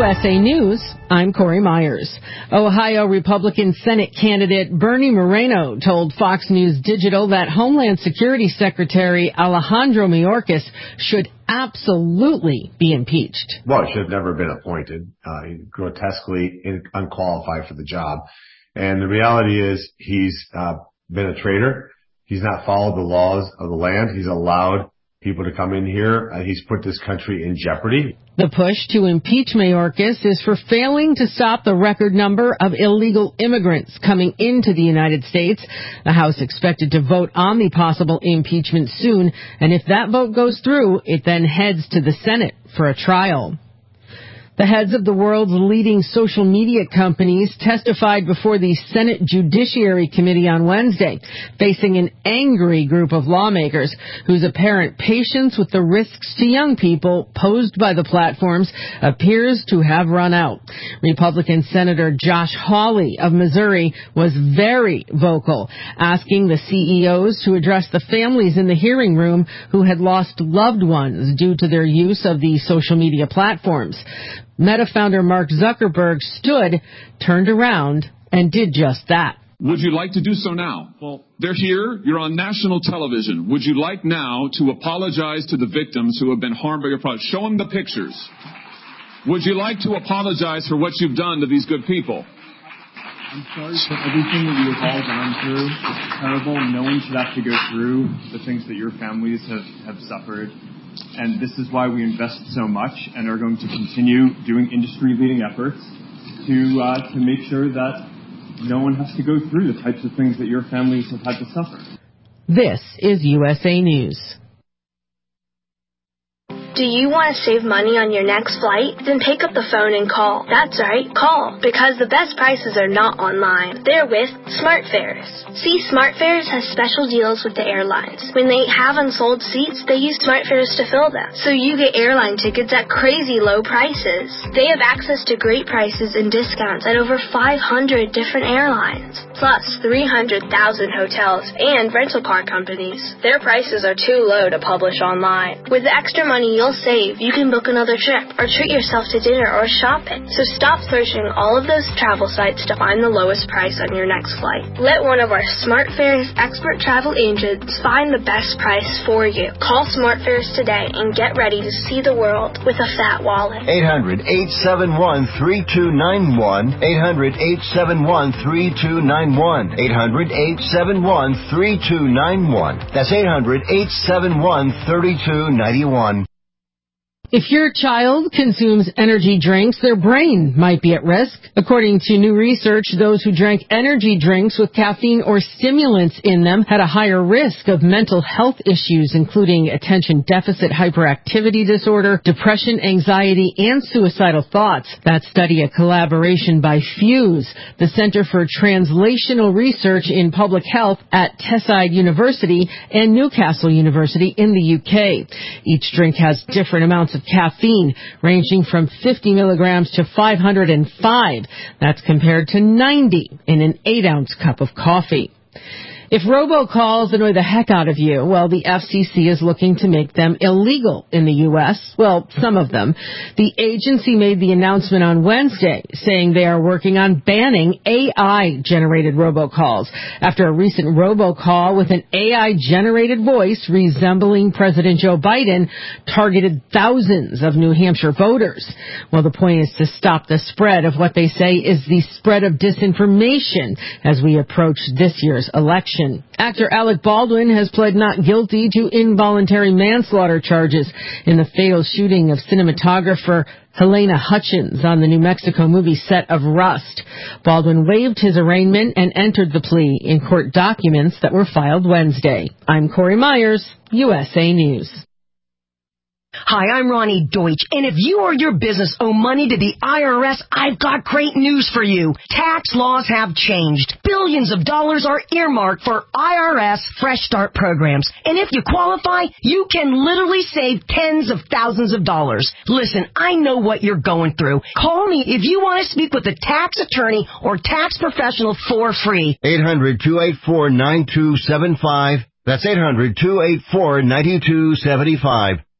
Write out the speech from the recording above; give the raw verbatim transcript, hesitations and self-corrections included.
U S A News, I'm Corey Myers. Ohio Republican Senate candidate Bernie Moreno told Fox News Digital that Homeland Security Secretary Alejandro Mayorkas should absolutely be impeached. Well, he should have never been appointed. Uh, he's grotesquely in, unqualified for the job. And the reality is he's uh, been a traitor. He's not followed the laws of the land. He's allowed people to come in here. Uh, he's put this country in jeopardy. The push to impeach Mayorkas is for failing to stop the record number of illegal immigrants coming into the United States. The House expected to vote on the possible impeachment soon, and if that vote goes through, it then heads to the Senate for a trial. The heads of the world's leading social media companies testified before the Senate Judiciary Committee on Wednesday, facing an angry group of lawmakers whose apparent patience with the risks to young people posed by the platforms appears to have run out. Republican Senator Josh Hawley of Missouri was very vocal, asking the C E Os to address the families in the hearing room who had lost loved ones due to their use of the social media platforms. Meta founder Mark Zuckerberg stood, turned around, and did just that. Would you like to do so now? Well, they're here. You're on national television. Would you like now to apologize to the victims who have been harmed by your product? Show them the pictures. Would you like to apologize for what you've done to these good people? I'm sorry for everything that you have all gone through. It's terrible. No one should have to go through the things that your families have, have suffered. And this is why we invest so much and are going to continue doing industry-leading efforts to uh, to make sure that no one has to go through the types of things that your families have had to suffer. This is U S A News. Do you want to save money on your next flight? Then pick up the phone and call. That's right, call. Because the best prices are not online. They're with SmartFares. See, SmartFares has special deals with the airlines. When they have unsold seats, they use SmartFares to fill them. So you get airline tickets at crazy low prices. They have access to great prices and discounts at over five hundred different airlines. Plus three hundred thousand hotels and rental car companies. Their prices are too low to publish online. With the extra money you'll save, you can book another trip or treat yourself to dinner or shopping. So stop searching all of those travel sites to find the lowest price on your next flight. Let one of our SmartFares expert travel agents find the best price for you. Call SmartFares today and get ready to see the world with a fat wallet. eight hundred, eight seven one, three two nine one. eight hundred, eight seven one, three two nine one. eight hundred, eight seven one, three two nine one. That's eight hundred, eight seven one, three two nine one. If your child consumes energy drinks, their brain might be at risk. According to new research, those who drank energy drinks with caffeine or stimulants in them had a higher risk of mental health issues, including attention deficit hyperactivity disorder, depression, anxiety, and suicidal thoughts. That study, a collaboration by Fuse, the Center for Translational Research in Public Health at Teesside University and Newcastle University in the U K. Each drink has different amounts of caffeine, ranging from fifty milligrams to five hundred five. That's compared to ninety in an eight-ounce cup of coffee. If robocalls annoy the heck out of you, well, the F C C is looking to make them illegal in the U S Well, some of them. The agency made the announcement on Wednesday, saying they are working on banning A I-generated robocalls after a recent robocall with an A I-generated voice resembling President Joe Biden targeted thousands of New Hampshire voters. Well, the point is to stop the spread of what they say is the spread of disinformation as we approach this year's election. Actor Alec Baldwin has pled not guilty to involuntary manslaughter charges in the fatal shooting of cinematographer Helena Hutchins on the New Mexico movie set of Rust. Baldwin waived his arraignment and entered the plea in court documents that were filed Wednesday. I'm Corey Myers, U S A News. Hi, I'm Ronnie Deutsch, and if you or your business owe money to the I R S, I've got great news for you. Tax laws have changed. Billions of dollars are earmarked for I R S Fresh Start programs, and if you qualify, you can literally save tens of thousands of dollars. Listen, I know what you're going through. Call me if you want to speak with a tax attorney or tax professional for free. eight hundred, two eight four, nine two seven five. That's eight hundred, two eight four, nine two seven five.